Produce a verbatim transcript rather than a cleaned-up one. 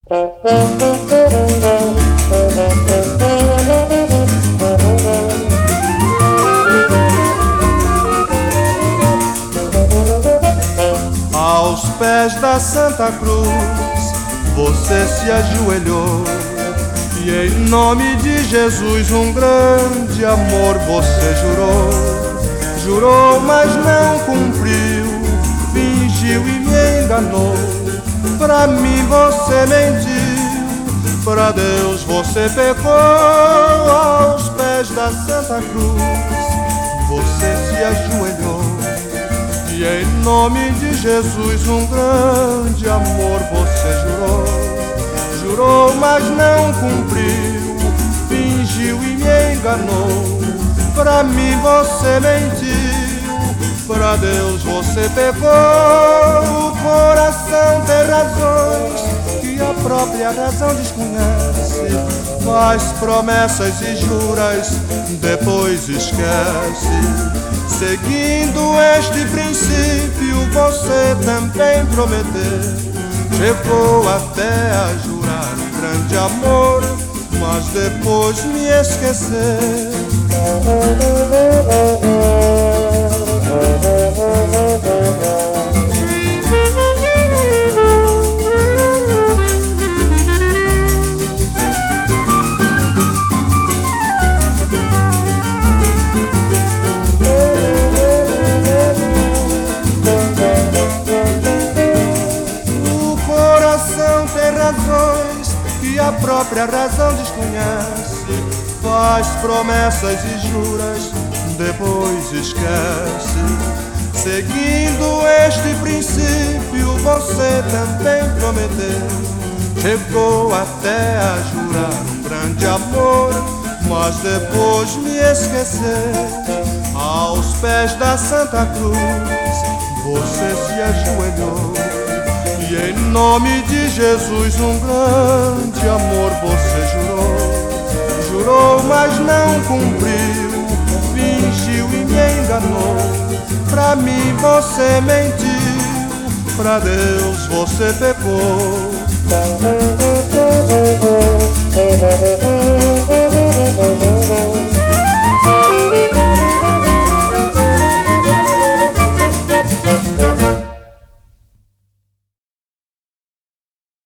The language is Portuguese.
Aos pés da Santa Cruz você se ajoelhou e em nome de Jesus um grande amor você jurou. Jurou, mas não cumpriu, fingiu e me enganou. Pra mim você mentiu, pra Deus você pecou. Aos pés da Santa Cruz você se ajoelhou e em nome de Jesus um grande amor você jurou. Jurou, mas não cumpriu, fingiu e me enganou. Pra mim você mentiu, pra Deus você pecou. O coração tem razões que a própria razão desconhece. Faz promessas e juras, depois esquece. Seguindo este princípio você também prometeu. Chegou até a jurar um grande amor, mas depois me esqueceu. O coração tem razões que a própria razão desconhece. Faz promessas e juras, depois esquece. Seguindo este princípio você também prometeu. Chegou até a jurar um grande amor, mas depois me esqueceu. Aos pés da Santa Cruz você se ajoelhou e em nome de Jesus um grande amor você jurou. Jurou, mas não cumpriu, fingiu e me enganou. Pra mim você mentiu, pra Deus você pecou.